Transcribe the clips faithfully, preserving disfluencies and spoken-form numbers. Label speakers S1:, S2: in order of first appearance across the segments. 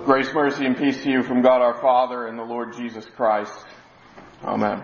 S1: Grace, mercy, and peace to you from God our Father and the Lord Jesus Christ. Amen.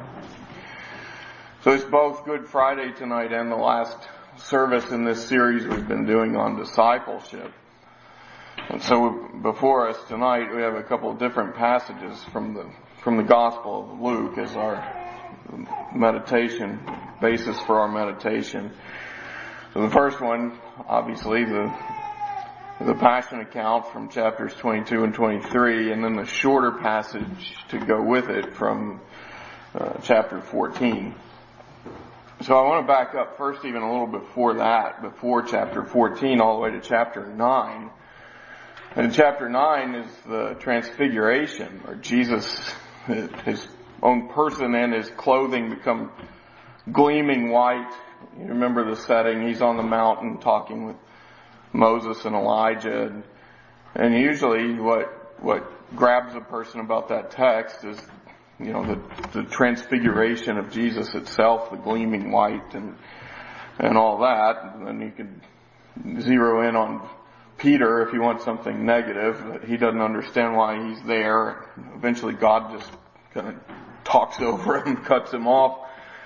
S1: So it's both Good Friday tonight and the last service in this series we've been doing on discipleship. And so before us tonight we have a couple of different passages from the from the Gospel of Luke as our meditation, basis for our meditation. So the first one, obviously, the the Passion account from chapters twenty-two and twenty-three, and then the shorter passage to go with it from uh, chapter fourteen. So I want to back up first even a little before that, before chapter fourteen, all the way to chapter nine. And chapter nine is the Transfiguration, where Jesus, his own person and his clothing become gleaming white. You remember the setting. He's on the mountain talking with Moses and Elijah, and, and usually what what grabs a person about that text is, you know, the, the transfiguration of Jesus itself, the gleaming white and and all that. And then you can zero in on Peter if you want something negative, but he doesn't understand why he's there. Eventually God just kind of talks over him, cuts him off.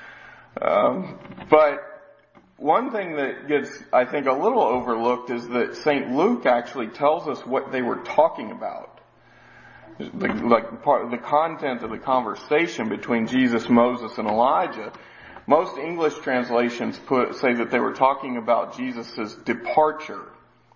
S1: Um, but one thing that gets, I think, a little overlooked is that Saint Luke actually tells us what they were talking about. The, like part, the content of the conversation between Jesus, Moses, and Elijah. Most English translations put say that they were talking about Jesus' departure.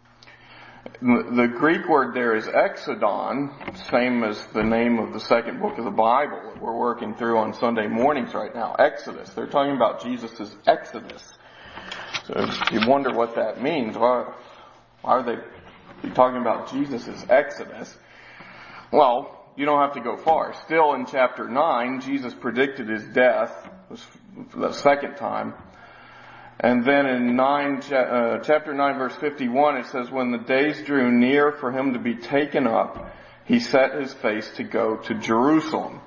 S1: The Greek word there is exodon, same as the name of the second book of the Bible that we're working through on Sunday mornings right now, Exodus. They're talking about Jesus' exodus. So if you wonder what that means, why, why are they talking about Jesus' exodus? Well, you don't have to go far. Still in chapter nine, Jesus predicted his death for the second time. And then in nine, uh, chapter nine, verse fifty-one, it says, when the days drew near for him to be taken up, he set his face to go to Jerusalem.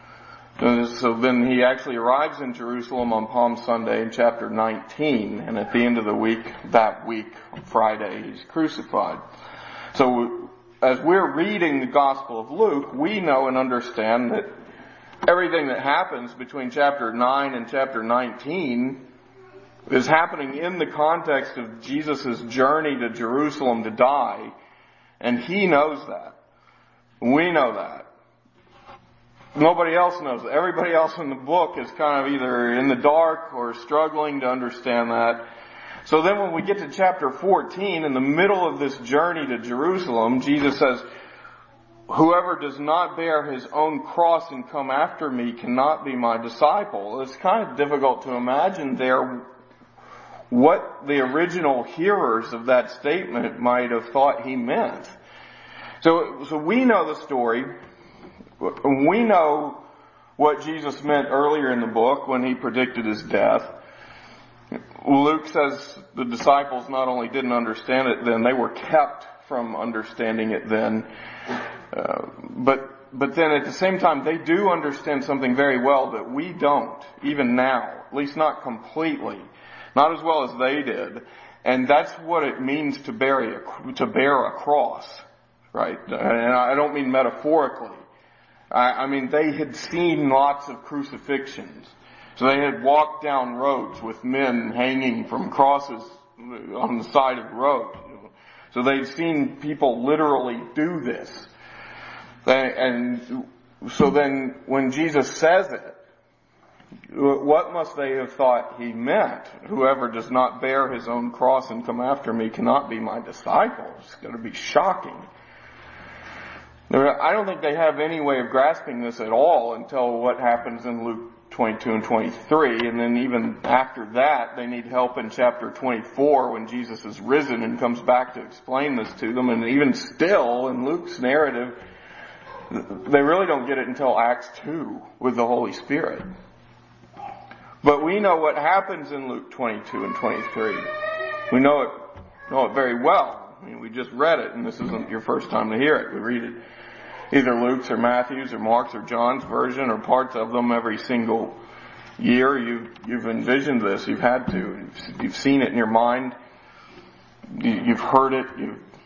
S1: So then he actually arrives in Jerusalem on Palm Sunday in chapter nineteen, and at the end of the week, that week, on Friday, he's crucified. So as we're reading the Gospel of Luke, we know and understand that everything that happens between chapter nine and chapter nineteen is happening in the context of Jesus' journey to Jerusalem to die, and he knows that. We know that. Nobody else knows that. Everybody else in the book is kind of either in the dark or struggling to understand that. So then when we get to chapter fourteen, in the middle of this journey to Jerusalem, Jesus says, whoever does not bear his own cross and come after me cannot be my disciple. It's kind of difficult to imagine there what the original hearers of that statement might have thought he meant. So, so we know the story. We know what Jesus meant earlier in the book when he predicted his death. Luke says the disciples not only didn't understand it then, they were kept from understanding it then. Uh, but, but then at the same time, they do understand something very well that we don't, even now. At least not completely. Not as well as they did. And that's what it means to bear a, to bear a cross. Right? And I don't mean metaphorically. I, I mean, they had seen lots of crucifixions. So they had walked down roads with men hanging from crosses on the side of the road. So they'd seen people literally do this. And so then when Jesus says it, what must they have thought he meant? Whoever does not bear his own cross and come after me cannot be my disciple. It's going to be shocking. I don't think they have any way of grasping this at all until what happens in Luke twenty-two and twenty-three. And then even after that, they need help in chapter twenty-four when Jesus is risen and comes back to explain this to them. And even still, in Luke's narrative, they really don't get it until Acts two with the Holy Spirit. But we know what happens in Luke twenty-two and twenty-three. We know it, know it very well. I mean, we just read it, and this isn't your first time to hear it. We read it either Luke's or Matthew's or Mark's or John's version or parts of them every single year. You've, you've envisioned this. You've had to. You've, you've seen it in your mind. You, you've heard it. You've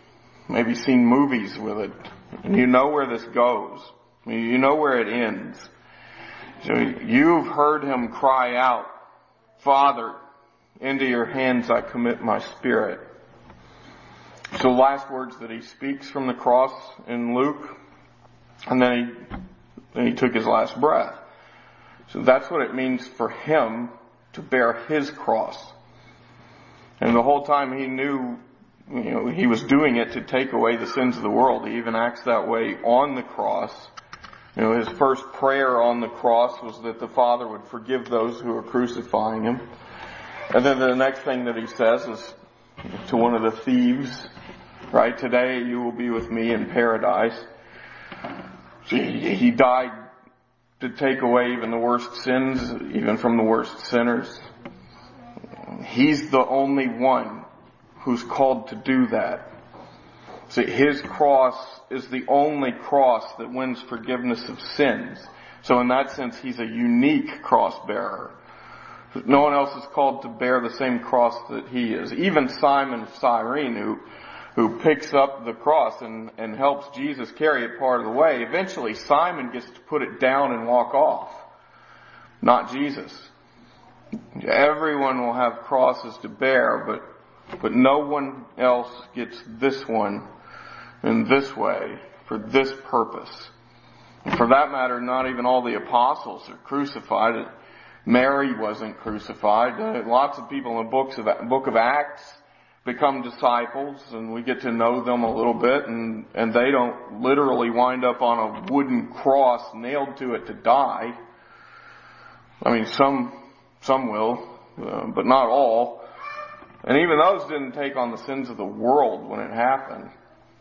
S1: maybe seen movies with it, and you know where this goes. You know where it ends. So you've heard him cry out, Father, into your hands I commit my spirit. So the last words that he speaks from the cross in Luke, and then he, then he took his last breath. So that's what it means for him to bear his cross. And the whole time he knew, you know, he was doing it to take away the sins of the world. He even acts that way on the cross. You know, his first prayer on the cross was that the Father would forgive those who were crucifying him. And then the next thing that he says is to one of the thieves, right? Today you will be with me in paradise. So he, he died to take away even the worst sins, even from the worst sinners. He's the only one who's called to do that. See, his cross is the only cross that wins forgiveness of sins. So in that sense, he's a unique cross bearer. No one else is called to bear the same cross that he is. Even Simon of Cyrene, who, who picks up the cross and, and helps Jesus carry it part of the way, eventually Simon gets to put it down and walk off. Not Jesus. Everyone will have crosses to bear, but, but no one else gets this one in this way, for this purpose. And for that matter, not even all the apostles are crucified. Mary wasn't crucified. Uh, lots of people in the books of, book of Acts become disciples, and we get to know them a little bit, and, and they don't literally wind up on a wooden cross nailed to it to die. I mean, some, some will, uh, but not all. And even those didn't take on the sins of the world when it happened.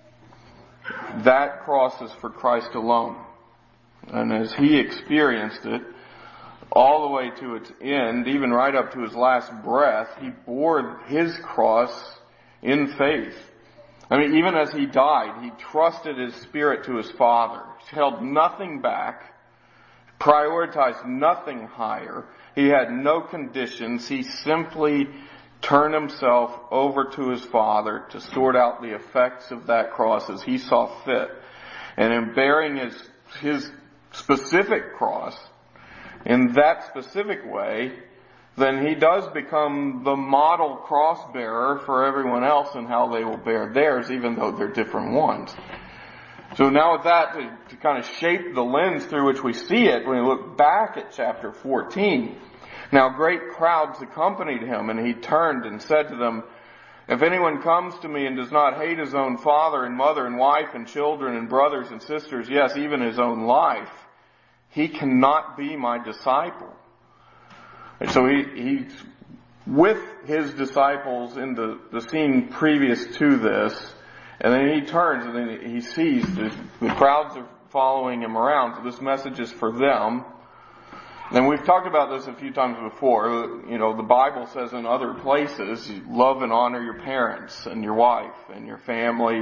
S1: That cross is for Christ alone. And as he experienced it, all the way to its end, even right up to his last breath, he bore his cross in faith. I mean, even as he died, he trusted his spirit to his Father. He held nothing back, prioritized nothing higher. He had no conditions. He simply turned himself over to his Father to sort out the effects of that cross as he saw fit. And in bearing his, his specific cross in that specific way, then he does become the model cross bearer for everyone else in how they will bear theirs, even though they're different ones. So now with that, to, to kind of shape the lens through which we see it, when we look back at chapter fourteen, now great crowds accompanied him, and he turned and said to them, if anyone comes to me and does not hate his own father and mother and wife and children and brothers and sisters, yes, even his own life, he cannot be my disciple. And so he, he's with his disciples in the, the scene previous to this, and then he turns and then he sees the, the crowds are following him around, so this message is for them. And we've talked about this a few times before. You know, the Bible says in other places, love and honor your parents and your wife and your family.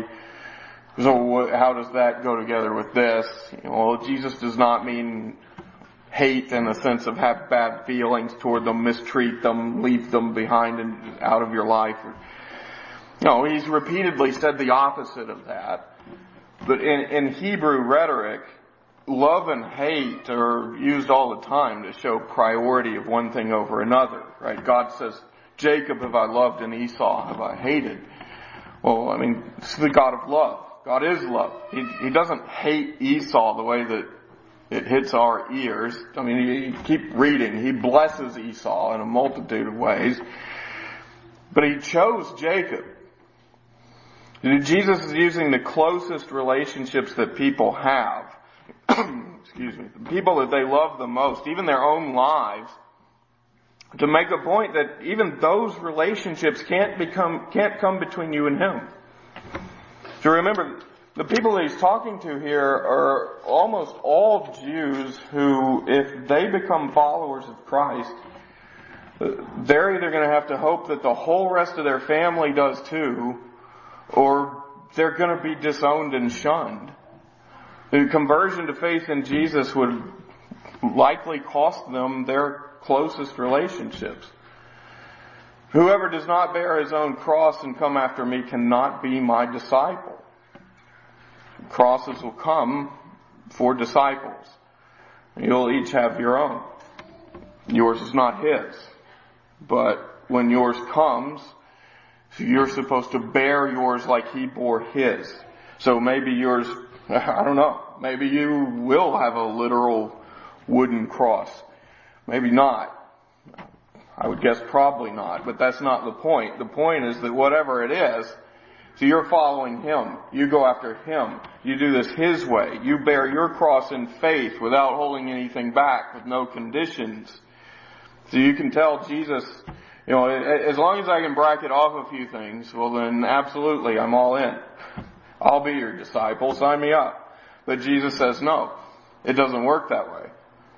S1: So how does that go together with this? You know, well, Jesus does not mean hate in the sense of have bad feelings toward them, mistreat them, leave them behind and out of your life. No, he's repeatedly said the opposite of that. But in, in Hebrew rhetoric, love and hate are used all the time to show priority of one thing over another, right? God says, Jacob have I loved and Esau have I hated. Well, I mean, it's the God of love. God is love. He, he doesn't hate Esau the way that it hits our ears. I mean, you, you keep reading. He blesses Esau in a multitude of ways. But he chose Jacob. Jesus is using the closest relationships that people have. Excuse me. The people that they love the most, even their own lives, to make a point that even those relationships can't become, can't come between you and him. So remember, the people that he's talking to here are almost all Jews who, if they become followers of Christ, they're either going to have to hope that the whole rest of their family does too, or they're going to be disowned and shunned. The conversion to faith in Jesus would likely cost them their closest relationships. Whoever does not bear his own cross and come after me cannot be my disciple. crosses will come for disciples. You'll each have your own. Yours is not his. But when yours comes, you're supposed to bear yours like he bore his. So maybe yours, I don't know, maybe you will have a literal wooden cross. Maybe not. I would guess probably not, but that's not the point. The point is that whatever it is, so you're following him. You go after him. You do this his way. You bear your cross in faith without holding anything back, with no conditions. So you can tell Jesus, you know, as long as I can bracket off a few things, well then absolutely, I'm all in. I'll be your disciple. Sign me up. But Jesus says no. It doesn't work that way.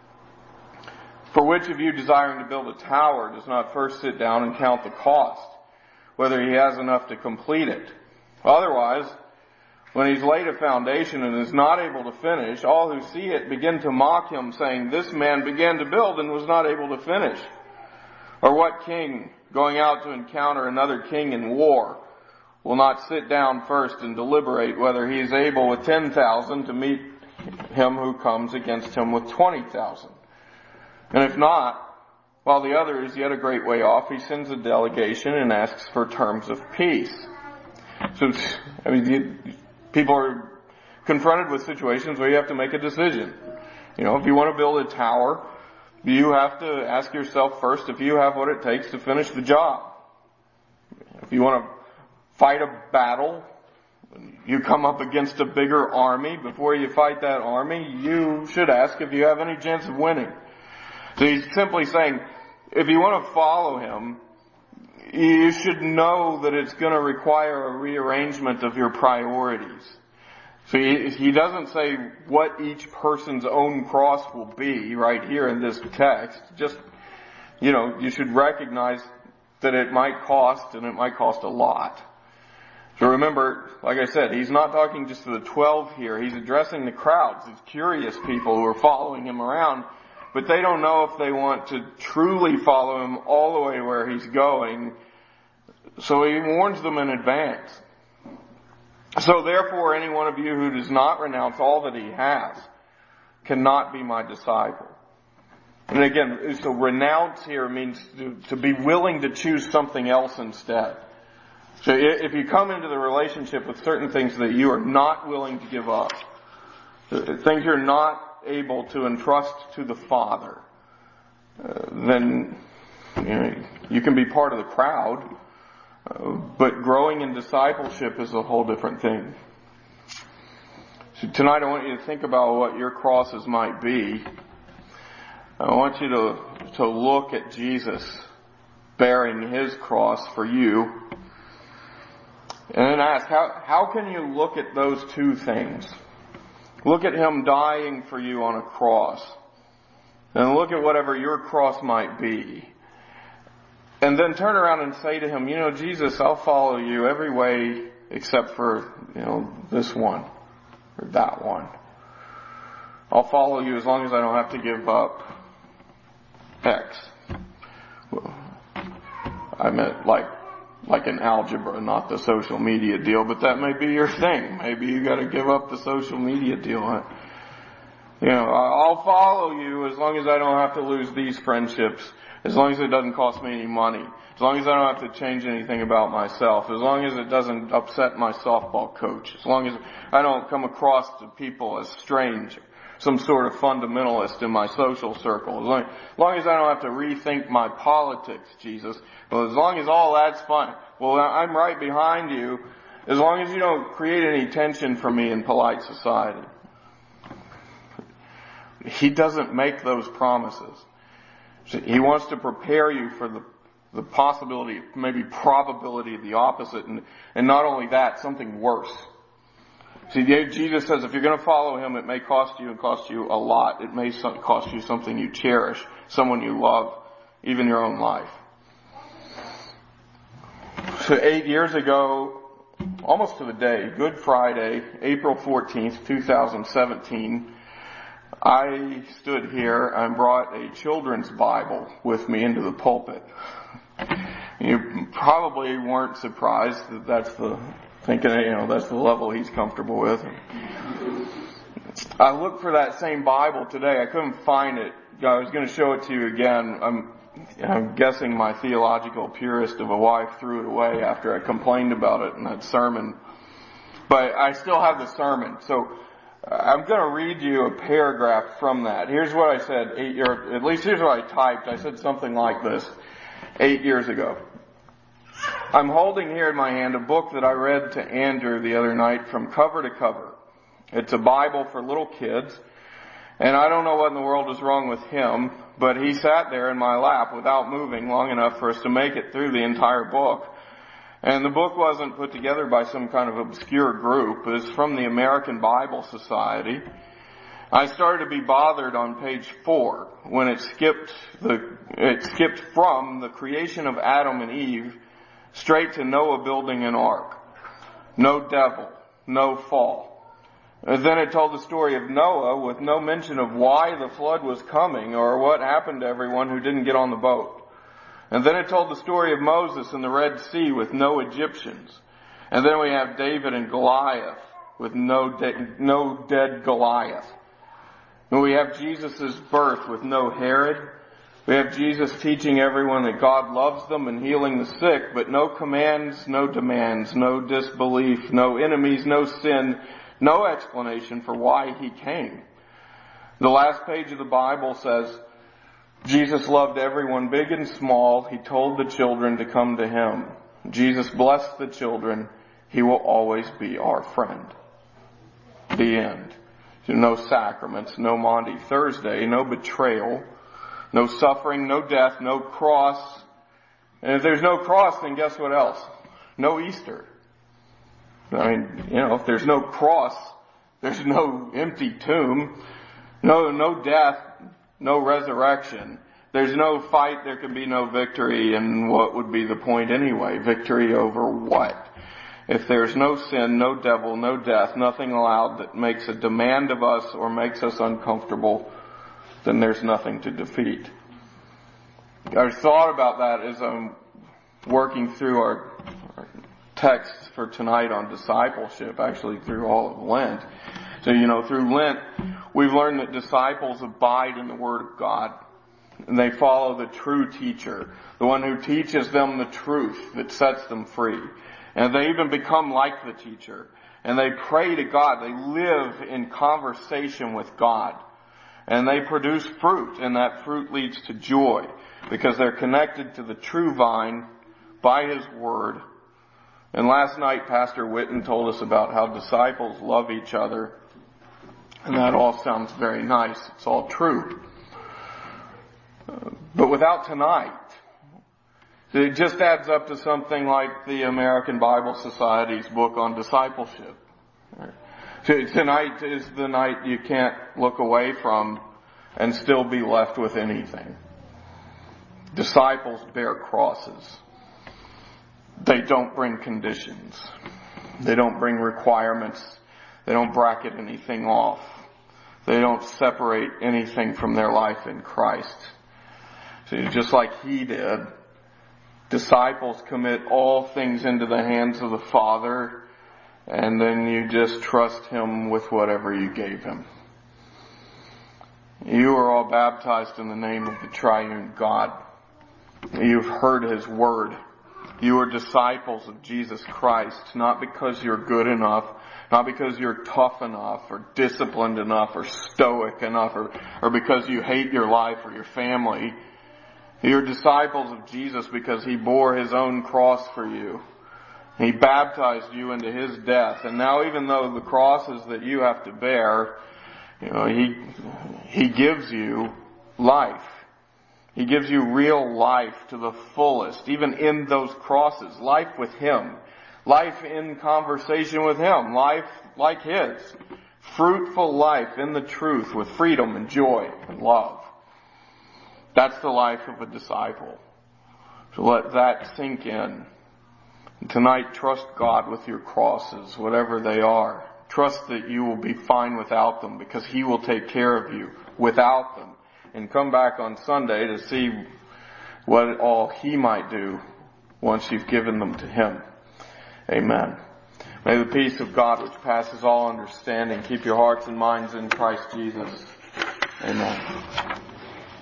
S1: For which of you desiring to build a tower does not first sit down and count the cost, whether he has enough to complete it? Otherwise, when he's laid a foundation and is not able to finish, all who see it begin to mock him, saying, "This man began to build and was not able to finish." Or what king, going out to encounter another king in war, will not sit down first and deliberate whether he is able with ten thousand to meet him who comes against him with twenty thousand? And if not, while the other is yet a great way off, he sends a delegation and asks for terms of peace. So, I mean, people are confronted with situations where you have to make a decision. You know, if you want to build a tower, you have to ask yourself first if you have what it takes to finish the job. If you want to fight a battle, you come up against a bigger army. Before you fight that army, you should ask if you have any chance of winning. So he's simply saying, if you want to follow him, you should know that it's going to require a rearrangement of your priorities. So he, he doesn't say what each person's own cross will be right here in this text. Just, you know, you should recognize that it might cost, and it might cost a lot. So remember, like I said, he's not talking just to the twelve here. He's addressing the crowds, these curious people who are following him around, but they don't know if they want to truly follow him all the way where he's going. So he warns them in advance. So therefore, any one of you who does not renounce all that he has cannot be my disciple. And again, so renounce here means to, to be willing to choose something else instead. So if you come into the relationship with certain things that you are not willing to give up, things you're not able to entrust to the Father, uh, then you know, you can be part of the crowd, uh, but growing in discipleship is a whole different thing. So tonight I want you to think about what your crosses might be. I want you to, to look at Jesus bearing his cross for you, and then ask, how, how can you look at those two things? Look at him dying for you on a cross. And look at whatever your cross might be. And then turn around and say to him, you know, Jesus, I'll follow you every way except for, you know, this one or that one. I'll follow you as long as I don't have to give up X. Well, I meant like like in algebra, not the social media deal, but that may be your thing. Maybe you got to give up the social media deal. You know, I'll follow you as long as I don't have to lose these friendships, as long as it doesn't cost me any money, as long as I don't have to change anything about myself, as long as it doesn't upset my softball coach, as long as I don't come across to people as strange, some sort of fundamentalist in my social circle, as long, as long as I don't have to rethink my politics, Jesus. Well, as long as all that's fine, well, I'm right behind you, as long as you don't create any tension for me in polite society. He doesn't make those promises. He wants to prepare you for the, the possibility, maybe probability of the opposite, and, and not only that, something worse. See, Jesus says if you're going to follow him, it may cost you and cost you a lot. It may cost you something you cherish, someone you love, even your own life. So eight years ago, almost to the day, Good Friday, April fourteenth, twenty seventeen, I stood here and brought a children's Bible with me into the pulpit. You probably weren't surprised that that's the thinking, you know, that's the level he's comfortable with. I looked for that same Bible today. I couldn't find it. I was going to show it to you again. I'm, I'm guessing my theological purist of a wife threw it away after I complained about it in that sermon. But I still have the sermon. So I'm going to read you a paragraph from that. Here's what I said, eight years, at least here's what I typed. I said something like this eight years ago. I'm holding here in my hand a book that I read to Andrew the other night from cover to cover. It's a Bible for little kids. And I don't know what in the world is wrong with him, but he sat there in my lap without moving long enough for us to make it through the entire book. And the book wasn't put together by some kind of obscure group. It was from the American Bible Society. I started to be bothered on page four when it skipped the, it skipped from the creation of Adam and Eve straight to Noah building an ark. No devil, no fall. And then it told the story of Noah with no mention of why the flood was coming or what happened to everyone who didn't get on the boat. And then it told the story of Moses in the Red Sea with no Egyptians. And then we have David and Goliath with no, de- no dead Goliath. And we have Jesus' birth with no Herod. We have Jesus teaching everyone that God loves them and healing the sick, but no commands, no demands, no disbelief, no enemies, no sin, no explanation for why he came. The last page of the Bible says, Jesus loved everyone big and small. He told the children to come to him. Jesus blessed the children. He will always be our friend. The end. No sacraments, no Maundy Thursday, no betrayal, no suffering, no death, no cross. And if there's no cross, then guess what else? No Easter. I mean, you know, if there's no cross, there's no empty tomb, no, no death, no resurrection. There's no fight, there can be no victory, and what would be the point anyway? Victory over what? If there's no sin, no devil, no death, nothing allowed that makes a demand of us or makes us uncomfortable, then there's nothing to defeat. I thought about that as I'm working through our, our text for tonight on discipleship, actually through all of Lent. So, you know, through Lent, we've learned that disciples abide in the Word of God. And they follow the true teacher, the one who teaches them the truth that sets them free. And they even become like the teacher. And they pray to God. They live in conversation with God. And they produce fruit, and that fruit leads to joy because they're connected to the true vine by His Word. And last night, Pastor Witten told us about how disciples love each other. And that all sounds very nice. It's all true. Uh, but without tonight, it just adds up to something like the American Bible Society's book on discipleship. Tonight is the night you can't look away from and still be left with anything. Disciples bear crosses. They don't bring conditions. They don't bring requirements. They don't bracket anything off. They don't separate anything from their life in Christ. So just like He did, disciples commit all things into the hands of the Father, and then you just trust Him with whatever you gave Him. You are all baptized in the name of the triune God. You've heard His word. You are disciples of Jesus Christ, not because you're good enough, not because you're tough enough or disciplined enough or stoic enough or, or because you hate your life or your family. You're disciples of Jesus because He bore His own cross for you. He baptized you into His death. And now even though the crosses that you have to bear, you know, He, He gives you life. He gives you real life to the fullest, even in those crosses. Life with Him. Life in conversation with Him. Life like His. Fruitful life in the truth with freedom and joy and love. That's the life of a disciple. So let that sink in. And tonight, trust God with your crosses, whatever they are. Trust that you will be fine without them because He will take care of you without them. And come back on Sunday to see what all He might do once you've given them to Him. Amen. May the peace of God, which passes all understanding, keep your hearts and minds in Christ Jesus. Amen.